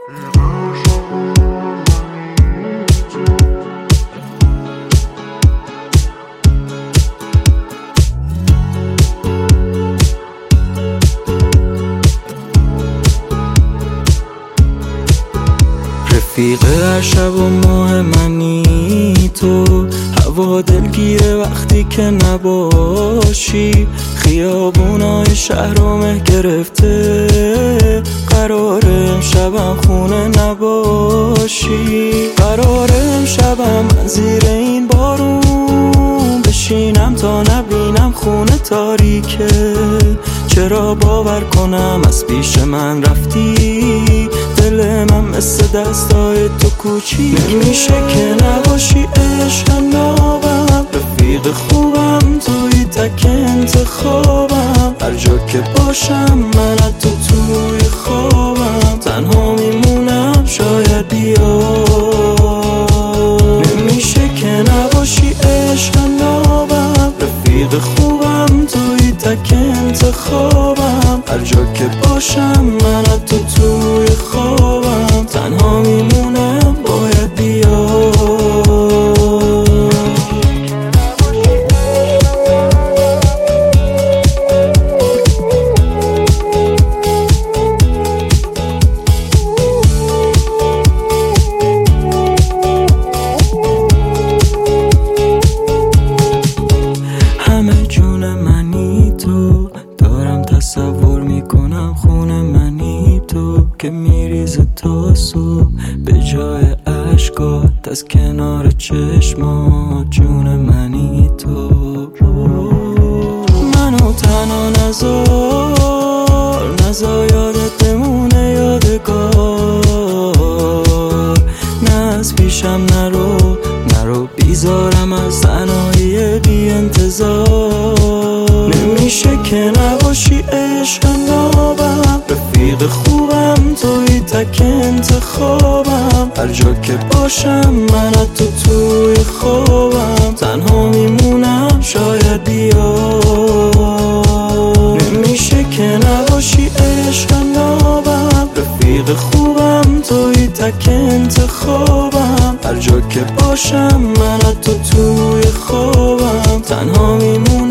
رفیق هر شب و ماه منی تو، هوا دلگیره وقتی که نباشی، خیابونای شهر رو مه گرفته، قراره امشبم خونه نباشی، قراره امشبم من زیر این بارون بشینم تا نبینم خونه تاریکه. چرا باور کنم از پیش من رفتی، دل من مثل دستای تو کوچیک، نمیشه که نباشی عشق نابم، رفیق خوبم توی تک انتخابم، هر جا که باشم من از تو توی خوابم، تنها میمونم شاید بیای. نمیشه که نباشی عشق نابم، رفیق خوبم توی تک انتخابم، هر جا که باشم من از تو توی خوابم، تنها میمونم باید بیای. همه جون منی تو، دارم تصور میکنم خونه منی تو، که میریزه تا صبح به جای عشقات از کنار چشمات، جون منی تو. منو تنها نزار یادت بمونه یادگار، نه از پیشم نرو بیزارم از تنهایی بی انتظار. نمیشه که نباشی عشق نابم، رفیق خوبم توی تک انتخابم، هر جا که باشم من از تو توی خوابم، تنها میمونم شاید بیای. نمیشه که نباشی عشق نابم، رفیق خوبم توی تک انتخابم، هر جا که باشم من از تو توی خوابم، تنها میمونم